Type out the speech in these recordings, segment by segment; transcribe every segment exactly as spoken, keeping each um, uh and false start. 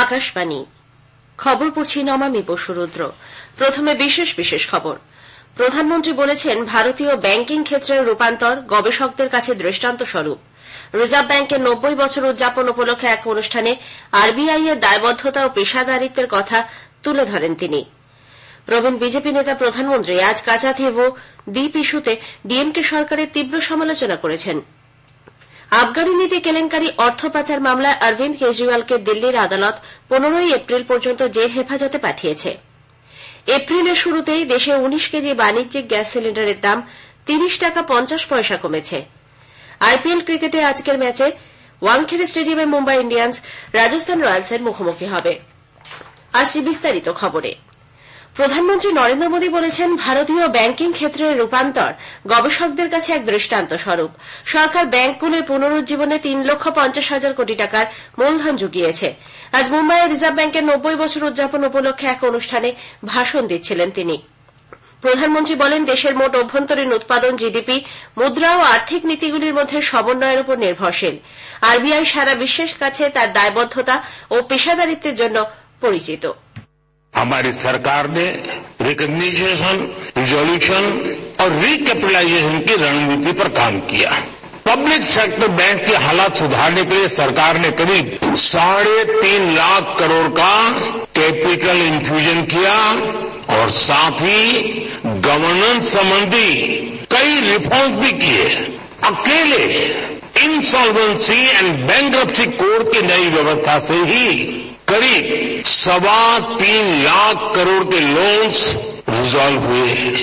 আকাশবাণী খবর পড়ছি নমামি বসুরুদ্র। প্রথমে বিশেষ বিশেষ খবর। প্রধানমন্ত্রী বলেছেন, ভারতীয় ব্যাংকিং ক্ষেত্রের রূপান্তর গবেষকদের কাছে দৃষ্টান্ত স্বরূপ। রিজার্ভ ব্যাংকের নব্বই বছর উদযাপন উপলক্ষে এক অনুষ্ঠানে আরবিআই এর দায়বদ্ধতা ও পেশাদারিত্বের কথা তুলে ধরেন তিনি। প্রবীণ বিজেপি নেতা প্রধানমন্ত্রী আজ কাচাথিভ ও দ্বীপ ইস্যুতে ডিএমকে সরকারের তীব্র সমালোচনা করেছেন। আবগারি নীতি কেলেঙ্কারি অর্থ পাচার মামলায় অরবিন্দ কেজরিওয়ালকে দিল্লির আদালত পনেরোই এপ্রিল পর্যন্ত জেল হেফাজতে পাঠিয়েছে। এপ্রিলের শুরুতেই দেশে উনিশ কেজি বাণিজ্যিক গ্যাস সিলিন্ডারের দাম তিরিশ টাকা পঞ্চাশ পয়সা কমেছে। আইপিএল ক্রিকেটে আজকের ম্যাচে ওয়াংখেড়ে স্টেডিয়ামে মুম্বাই ইন্ডিয়ান্স রাজস্থান রয়্যালসের মুখোমুখি হবে। আসছি বিস্তারিত খবরে। প্রধানমন্ত্রী নরেন্দ্র মোদী বলেছেন, ভারতীয় ব্যাংকিং ক্ষেত্রের রূপান্তর গবেষকদের কাছে এক দৃষ্টান্ত স্বরূপ। সরকার ব্যাংকগুলোর পুনরুজ্জীবনে তিন লক্ষ পঞ্চাশ হাজার কোটি টাকার মূলধন জুগিয়েছে। আজ মুম্বাইয়ে রিজার্ভ ব্যাংকের নব্বই বছর উদযাপন উপলক্ষে এক অনুষ্ঠানে ভাষণ দিচ্ছিলেন তিনি। প্রধানমন্ত্রী বলেন, দেশের মোট অভ্যন্তরীণ উৎপাদন জিডিপি মুদ্রা ও আর্থিক নীতিগুলির মধ্যে সমন্বয়ের উপর নির্ভরশীল। আরবিআই সারা বিশ্বের কাছে তার দায়বদ্ধতা ও পেশাদারিত্বের জন্য পরিচিত। हमारी सरकार ने रिकग्निशन, रिजोल्यूशन और रिकैपिटलाइजेशन की रणनीति पर काम किया। पब्लिक सेक्टर बैंक की हालात सुधारने के लिए सरकार ने करीब साढ़े तीन लाख करोड़ का कैपिटल इन्फ्यूजन किया और साथ ही गवर्नेंस संबंधी कई रिफॉर्म्स भी किए। अकेले इंसॉल्वेंसी एंड बैंक्रप्सी कोड की नई व्यवस्था से ही करीब सवा तीन लाख करोड़ के लोन्स रिजॉल्व हुए हैं।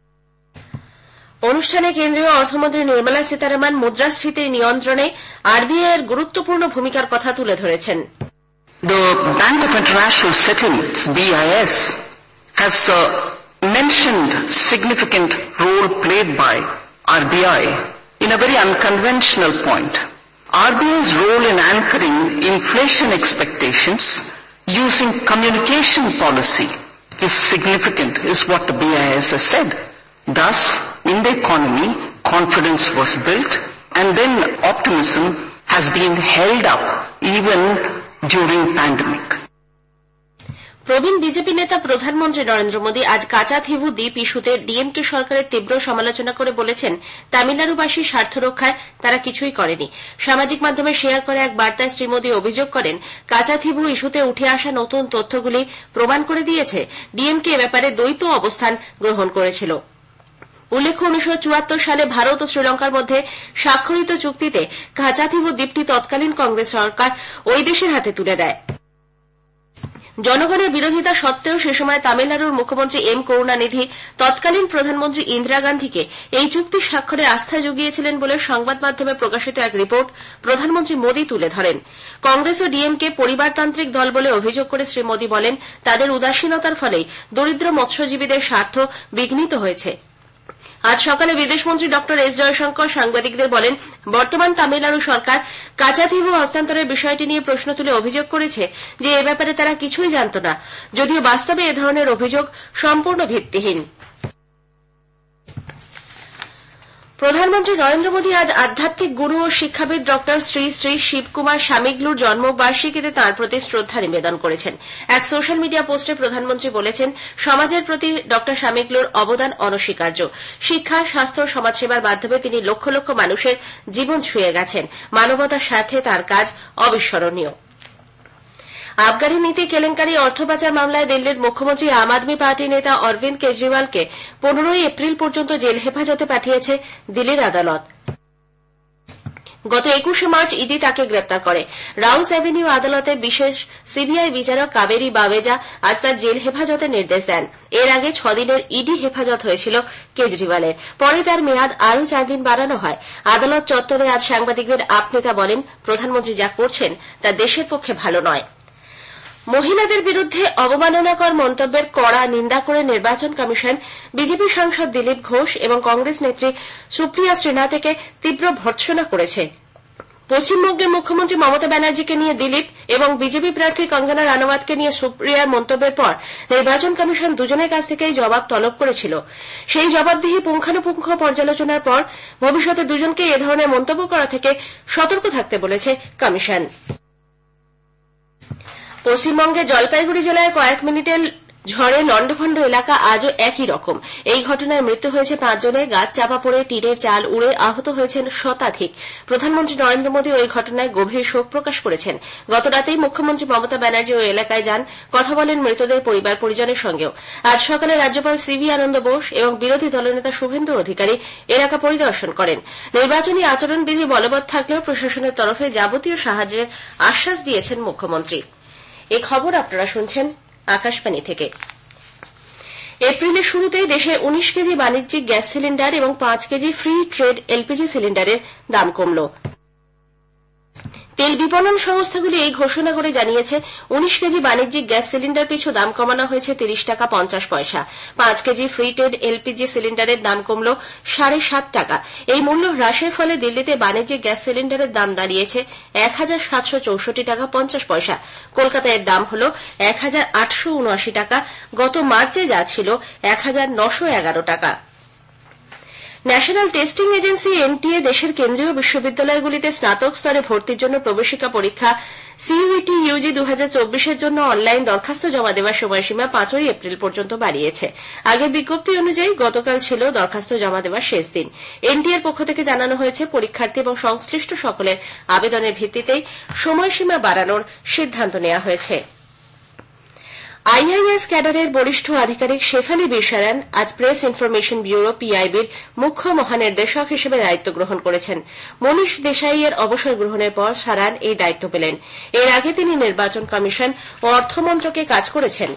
অনুষ্ঠানে কেন্দ্রীয় অর্থমন্ত্রী নির্মলা সীতারামন মুদ্রাস্ফীতির নিয়ন্ত্রণে আরবিআই এর গুরুত্বপূর্ণ ভূমিকার কথা তুলে ধরেছেন। The Bank of International Settlements, B I S, has uh, mentioned significant role played by R B I in a very unconventional point. R B I's role in anchoring inflation expectations using communication policy is significant, is what the B I S has said. Thus, in the economy, confidence was built, and then optimism has been held up even during pandemic. প্রবীণ BJP নেতা প্রধানমন্ত্রী নরেন্দ্র মোদী আজ কাচাথিভু দ্বীপ ইস্যুতে ডিএমকে সরকারের তীব্র সমালোচনা করে বলেছেন, তামিলনাড়ুবাসীর স্বার্থ রক্ষায় তারা কিছুই করেনি। সামাজিক মাধ্যমে শেয়ার করা এক বার্তায় শ্রী মোদী অভিযোগ করেন, কাচাথিভু ইস্যুতে উঠে আসা নতুন তথ্যগুলি প্রমাণ করে দিয়েছে ডিএমকে এ ব্যাপারে দ্বৈত অবস্থান গ্রহণ করেছিল। উল্লেখ্য, উনিশশো চুয়াত্তর সালে ভারত ও শ্রীলঙ্কার মধ্যে স্বাক্ষরিত চুক্তিতে কাচাথিভু দ্বীপটি তৎকালীন কংগ্রেস সরকার ওই দেশের হাতে তুলে দেয়। জনগণের বিরোধিতা সত্ত্বেও সে সময় তামিলনাড়ুর মুখ্যমন্ত্রী এম করুণানিধি তৎকালীন প্রধানমন্ত্রী ইন্দিরা গান্ধীকে এই চুক্তি স্বাক্ষরে আস্থা জুগিয়েছিলেন বলে সংবাদ মাধ্যমে প্রকাশিত এক রিপোর্ট প্রধানমন্ত্রী মোদী তুলে ধরেন। কংগ্রেস ও ডিএমকে পরিবারতান্ত্রিক দল বলে অভিযোগ করে শ্রী মোদী বলেন, তাদের উদাসীনতার ফলেই দরিদ্র মৎস্যজীবীদের স্বার্থ বিঘ্নিত হয়েছে। আজ সকালে বিদেশমন্ত্রী ড এস জয়শঙ্কর সাংবাদিকদের বলেন, বর্তমান তামিলনাড়ু সরকার কাচাথিভু হস্তান্তরের বিষয়টি নিয়ে প্রশ্ন তুলে অভিযোগ করেছে যে এ ব্যাপারে তারা কিছুই জানত না, যদিও বাস্তবে এ ধরনের অভিযোগ সম্পূর্ণ ভিত্তিহীন। প্রধানমন্ত্রী নরেন্দ্র মোদী আজ আধ্যাত্মিক গুরু ও শিক্ষাবিদ ড শ্রী শ্রী শিবকুমার স্বামীগলুর জন্মবার্ষিকীতে তাঁর প্রতি শ্রদ্ধা নিবেদন করেছেন। এক সোশ্যাল মিডিয়া পোস্টে প্রধানমন্ত্রী বলেছেন, সমাজের প্রতি ড স্বামীগলুর অবদান অনস্বীকার্য। শিক্ষা, স্বাস্থ্য ও সমাজসেবার মাধ্যমে তিনি লক্ষ লক্ষ মানুষের জীবন ছুঁয়ে গেছেন। মানবতার স্বার্থে তাঁর কাজ অবিস্মরণীয়। আবগারি নীতি কেলেঙ্কারি অর্থ পাচার মামলায় দিল্লির মুখ্যমন্ত্রী আম আদমি পার্টি নেতা অরবিন্দ কেজরিওয়ালকে পনেরোই এপ্রিল পর্যন্ত জেল হেফাজতে পাঠিয়েছে দিল্লির আদালত। গত একুশে মার্চ ইডি তাকে গ্রেপ্তার করে। রাউস অ্যাভিনিউ আদালতে বিশেষ সিবিআই বিচারক কাবেরী বাবেজা আজ তার জেল হেফাজতের নির্দেশ দেন। এর আগে ছদিনের ইডি হেফাজত হয়েছিল কেজরিওয়ালের, পরে তার মেয়াদ আরও চার দিন বাড়ানো হয়। আদালত চত্বরে আজ সাংবাদিকদের আপ নেতা বলেন, প্রধানমন্ত্রী যা করছেন তা দেশের পক্ষে ভালো নয়। মহিলাদের বিরুদ্ধে অবমাননাকর মন্তব্যের কড়া নিন্দা করে নির্বাচন কমিশন বিজেপি সাংসদ দিলীপ ঘোষ এবং কংগ্রেস নেত্রী সুপ্রিয়া শ্রীনাথকে তীব্র ভর্ৎসনা করেছে। পশ্চিমবঙ্গের মুখ্যমন্ত্রী মমতা ব্যানার্জিকে নিয়ে দিলীপ এবং বিজেপি প্রার্থী কঙ্গনা রানাওয়াতকে নিয়ে সুপ্রিয়ার মন্তব্যের পর নির্বাচন কমিশন দুজনের কাছ থেকেই জবাব তলব করেছিল। সেই জবাবদিহি পুঙ্খানুপুঙ্খ পর্যালোচনার পর ভবিষ্যতে দুজনকে এ ধরনের মন্তব্য করা থেকে সতর্ক থাকতে বলেছে কমিশন। পশ্চিমবঙ্গের জলপাইগুড়ি জেলায় কয়েক মিনিটের ঝড়ে লন্ডভন্ড এলাকা আজও একই রকম। এই ঘটনায় মৃত্যু হয়েছে পাঁচজনের, গাছ চাপা পড়ে টিনের চাল উড়ে আহত হয়েছেন শতাধিক। প্রধানমন্ত্রী নরেন্দ্র মোদী ওই ঘটনায় গভীর শোক প্রকাশ করেছেন। গতরাতেই মুখ্যমন্ত্রী মমতা ব্যানার্জি ওই এলাকায় যান, কথা বলেন মৃতদের পরিবার পরিজনের সঙ্গেও। আজ সকালে রাজ্যপাল সিভি আনন্দ বোস এবং বিরোধী দলনেতা শুভেন্দু অধিকারী এলাকা পরিদর্শন করেন। নির্বাচনী আচরণবিধি বলবৎ থাকলেও প্রশাসনের তরফে যাবতীয় সাহায্যের আশ্বাস দিয়েছেন মুখ্যমন্ত্রী। এই খবর আপনারা শুনছেন আকাশবাণী থেকে। এপ্রিলের শুরুতেই দেশে উনিশ কেজি বাণিজ্যিক গ্যাস সিলিন্ডার এবং পাঁচ কেজি ফ্রি ট্রেড এলপিজি সিলিন্ডারের দাম কমল। তেল বিপণন সংস্থাগুলি এই ঘোষণা করে জানিয়েছে, উনিশ কেজি বাণিজ্যিক গ্যাস সিলিন্ডার পিছু দাম কমানো হয়েছে তিরিশ টাকা পঞ্চাশ পয়সা। পাঁচ কেজি ফ্রি ট্রেড এলপিজি সিলিন্ডারের দাম কমল সাড়ে সাত টাকা। এই মূল্য হ্রাসের ফলে দিল্লিতে বাণিজ্যিক গ্যাস সিলিন্ডারের দাম দাঁড়িয়েছে এক হাজার সাতশো চৌষট্টি টাকা পঞ্চাশ পয়সা। কলকাতায় এর দাম হল এক হাজার আটশো উনআশি টাকা। গত মার্চে যা ছিল এক হাজার নশো এগারো টাকা। ন্যাশনাল টেস্টিং এজেন্সি এনটিএ দেশের কেন্দ্রীয় বিশ্ববিদ্যালয়গুলিতে স্নাতক স্তরে ভর্তির জন্য প্রবেশিকা পরীক্ষা সিইউটি ইউজি দু হাজার চব্বিশের জন্য অনলাইন দরখাস্ত জমা দেওয়ার সময়সীমা পাঁচই এপ্রিল পর্যন্ত বাড়িয়েছে। আগের বিজ্ঞপ্তি অনুযায়ী গতকাল ছিল দরখাস্ত জমা দেওয়ার শেষ দিন। এনটিএর পক্ষ থেকে জানানো হয়েছে, পরীক্ষার্থী এবং সংশ্লিষ্ট সকলের আবেদনের ভিত্তিতেই সময়সীমা বাড়ানোর সিদ্ধান্ত নেওয়া হয়েছে। আইআইএস ক্যাডারের বরিষ্ঠ আধিকারিক শেফালি বিশারান আজ প্রেস ইনফরমেশন ব্যুরো পিআইবির মুখ্য মহানির্দেশক হিসেবে দায়িত্ব গ্রহণ করেছেন। মনীষ দেশাইয়ের অবসর গ্রহণের পর সারান এই দায়িত্ব পেলেন। এর আগে তিনি নির্বাচন কমিশন ও অর্থমন্ত্রকে কাজ করেছেন।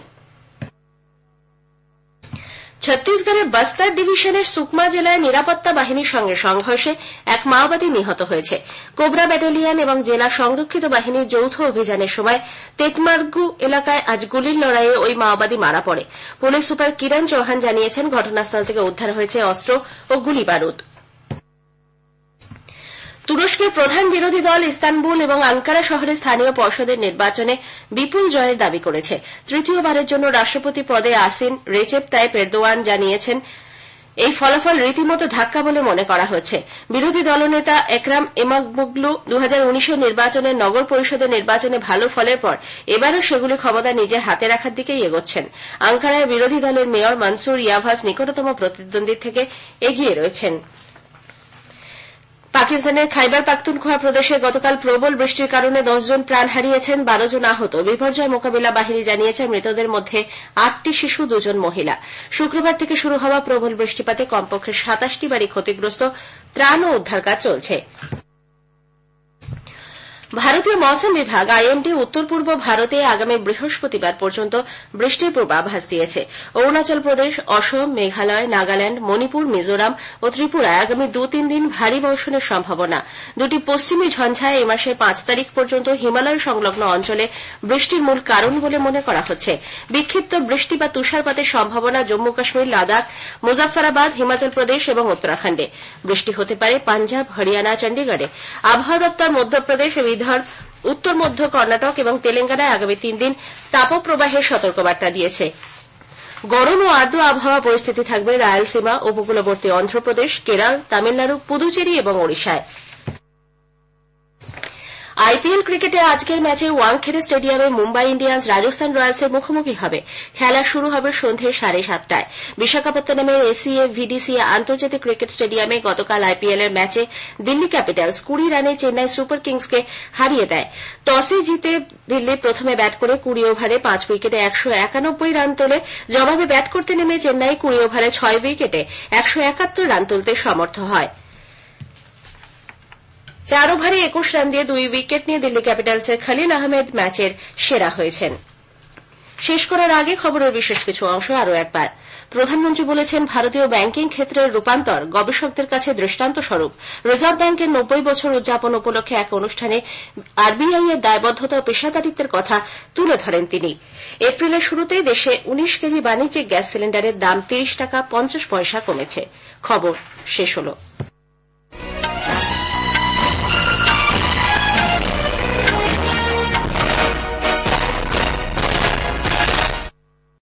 ছত্তিশগড়ের বস্তার ডিভিশনের সুকমা জেলায় নিরাপত্তা বাহিনীর সঙ্গে সংঘর্ষে এক মাওবাদী নিহত হয়েছে। কোবরা ব্যাটালিয়ন এবং জেলা সংরক্ষিত বাহিনীর যৌথ অভিযানের সময় তেতমার্গু এলাকায় আজ গুলির লড়াইয়ে ওই মাওবাদী মারা পড়ে। পুলিশ সুপার কিরণ চৌহান জানিয়েছেন, ঘটনাস্থল থেকে উদ্ধার হয়েছে অস্ত্র ও গুলি বারুদ। তুরস্কের প্রধান বিরোধী দল ইস্তানবুল এবং আঙ্কারা শহরে স্থানীয় পর্ষদের নির্বাচনে বিপুল জয়ের দাবি করেছে। তৃতীয়বারের জন্য রাষ্ট্রপতি পদে আসীন রেচেপ তাইপ এরদোয়ান জানিয়েছেন, এই ফলাফল রীতিমতো ধাক্কা বলে মনে করা হচ্ছে। বিরোধী দলনেতা একরাম ইমামোগলু দু হাজার উনিশের নির্বাচনে নগর পরিষদের নির্বাচনে ভালো ফলের পর এবারও সেগুলি ক্ষমতা নিজের হাতে রাখার দিকেই এগোচ্ছেন। আঙ্কারায় বিরোধী দলের মেয়র মনসুর ইয়াভাস নিকটতম প্রতিদ্বন্দ্বীর থেকে এগিয়ে রয়েছেন। পাকিস্তানের খাইবার পাখতুনখোয়া প্রদেশে গতকাল প্রবল বৃষ্টির কারণে দশ জন প্রাণ হারিয়েছেন, বারো জন আহত। বিপর্যয় মোকাবিলা বাহিনী জানিয়েছে, মৃতদের মধ্যে আটটি শিশু, দুজন মহিলা। শুক্রবার থেকে শুরু হওয়া প্রবল বৃষ্টিপাতে কমপক্ষে সাতাশটি বাড়ি ক্ষতিগ্রস্ত। ত্রাণ ও উদ্ধার কাজ চলছে। ভারতীয় মৌসুম বিভাগ আইএমডি উত্তর পূর্ব ভারতে আগামী বৃহস্পতিবার পর্যন্ত বৃষ্টির পূর্বাভাস দিয়েছে। অরুণাচল প্রদেশ, অসম, মেঘালয়, নাগাল্যান্ড, মণিপুর, মিজোরাম ও ত্রিপুরায় আগামী দু তিন দিন ভারী বর্ষণের সম্ভাবনা। দুটি পশ্চিমী ঝঞ্ঝায় এই মাসের পাঁচ তারিখ পর্যন্ত হিমালয় সংলগ্ন অঞ্চলে বৃষ্টির মূল কারণ বলে মনে করা হচ্ছে। বিক্ষিপ্ত বৃষ্টি বা তুষারপাতের সম্ভাবনা জম্মু কাশ্মীর, লাদাখ, মুজাফফরাবাদ, হিমাচল প্রদেশ এবং উত্তরাখণ্ডে। বৃষ্টি হতে পারে পাঞ্জাব, হরিয়ানা, চণ্ডীগড়ে। আবহাওয়া দপ্তর মধ্যপ্রদেশ, বিদর্ভ, উত্তর মধ্য কর্ণাটক এবং তেলেঙ্গানায় আগামী তিন দিন তাপপ্রবাহের সতর্কবার্তা দিয়েছে। গরম ও আর্দ্র আবহাওয়া পরিস্থিতি থাকবে রায়লসীমা, উপকূলবর্তী অন্ধ্রপ্রদেশ, কেরল, তামিলনাড়ু, পুদুচেরি এবং ওড়িশায়। আইপিএল ক্রিকেটে আজকের ম্যাচে ওয়াংখেড়ে স্টেডিয়ামে মুম্বাই ইন্ডিয়ান্স রাজস্থান রয়্যালসের মুখোমুখি হবে। খেলা শুরু হবে সন্ধ্যে সাড়ে সাতটায়। বিশাখাপত্তনমের এসিএ ভিডিসি আন্তর্জাতিক ক্রিকেট স্টেডিয়ামে গতকাল আইপিএল এর ম্যাচে দিল্লি ক্যাপিটালস কুড়ি রানে চেন্নাই সুপার কিংসকে হারিয়ে দেয়। টসে জিতে দিল্লি প্রথমে ব্যাট করে কুড়ি ওভারে পাঁচ উইকেটে একশো একানব্বই রান তোলে। জবাবে ব্যাট করতে নেমে চেন্নাই কুড়ি ওভারে ছয় উইকেটে একশো একাত্তর রান তুলতে সমর্থ হয়। চার ওভারে একুশ রান দিয়ে দুই উইকেট নিয়ে দিল্লি ক্যাপিটালসের খলিল আহমেদ ম্যাচের সেরা হয়েছেন। শেষ করার আগে খবরের বিশেষ কিছু অংশ আরও একবার। প্রধানমন্ত্রী বলেছেন, ভারতীয় ব্যাংকিং ক্ষেত্রের রূপান্তর গবেষকদের কাছে দৃষ্টান্ত স্বরূপ। রিজার্ভ ব্যাংকের নব্বই বছর উদযাপন উপলক্ষে এক অনুষ্ঠানে আরবিআই এর দায়বদ্ধতা ও পেশাদারিত্বের কথা তুলে ধরেন তিনি। এপ্রিলের শুরুতেই দেশে উনিশ কেজি বাণিজ্যিক গ্যাস সিলিন্ডারের দাম তিরিশ টাকা পঞ্চাশ পয়সা কমেছে। খবর শেষ হলো।